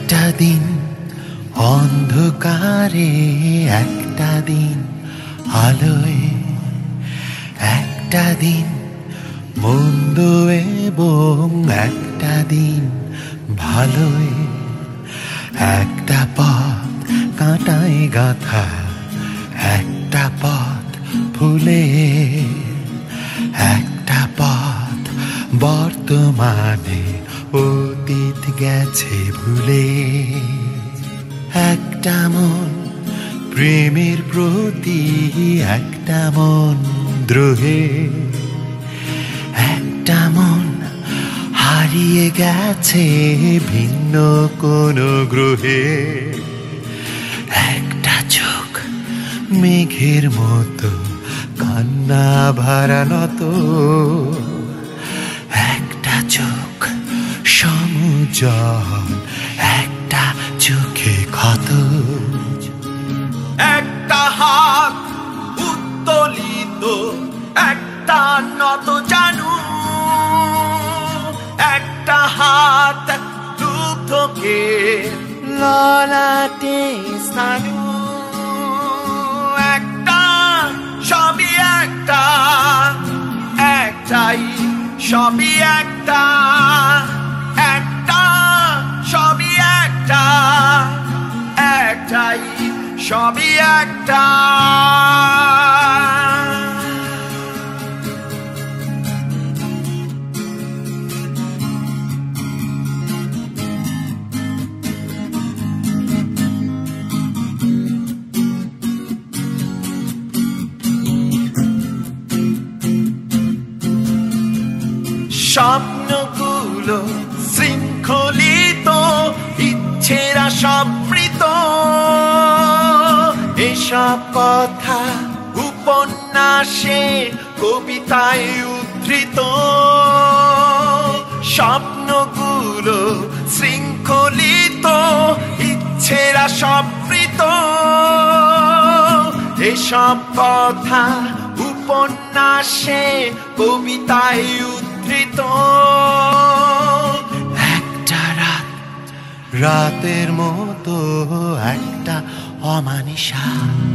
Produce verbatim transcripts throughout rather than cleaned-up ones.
একটা দিন অন্ধকারে, একটা দিন আলোয়, একটা দিন মন্দ এবং একটা দিন ভালোয়, একটা পথ কাঁটায় গাঁথা, একটা পথ ফুলে, একটা পথ বর্তমানে অতীত গেছে ভুলে, একটা মন প্রেমের প্রতি, একটা মন দ্রোহে, একটা মন হারিয়ে গেছে ভিন্ন কোনো গ্রহে, একটা চোখ মেঘের মতো কান্না ভরানত, একটা চোখ সমুজল, একটা চোখে ক্ষত, একটা হাত উত্তোলিত, একটা নত জানু, একটা হাত দুগ্ধকে ললাটে স্নানু, একটা সবই একটা, একটাই সবই একটা, একটা সবই একটা, একটাই সবই একটা। স্বপ্নগুলো শৃঙ্খলিত, ইচ্ছেরা সম্পৃত, এসব কথা উপন্যাসে কবিতায় উদ্ধৃত। স্বপ্নগুলো শৃঙ্খলিত, ইচ্ছেরা সম্পৃত, এসব কথা উপন্যাসে কবিতায় উদ্ধৃত। একটা রাত রাতের মতো, একটা অমানিসা,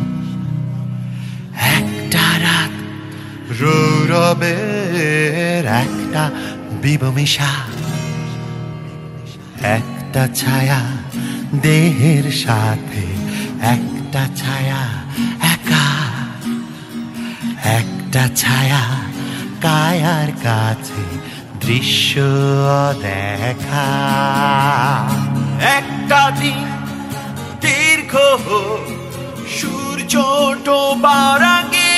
একটা রাত রৌরবের, একটা বিবমিশা, একটা ছায়া দেহের সাথে, একটা ছায়া একা, একটা ছায়া কায়ার কাছে দৃশ্য দেখা। একটা দিন দীর্ঘ হোক সূর্য ডোবার আগে,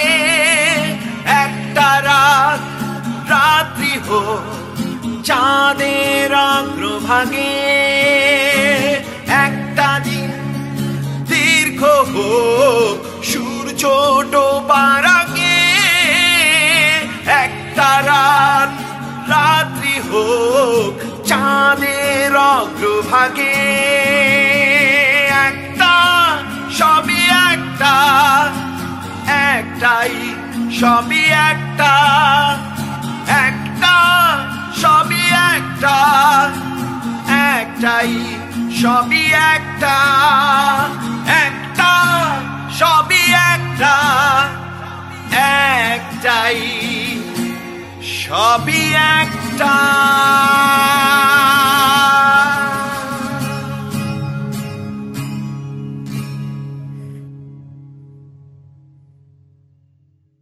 একটা রাত রাত্রি হোক চাঁদের অগ্রভাগে, একটা দিন দীর্ঘ হোক সূর্য ডোবার আগে, একটা রাত রাত্রি হোক চাঁদের অগ্রভাগে, একটা সবই একটা, একটাই সবই একটা, একটা সবই একটা, একটাই সবই একটা, একটা সবই একটা, একটাই সবই একটা।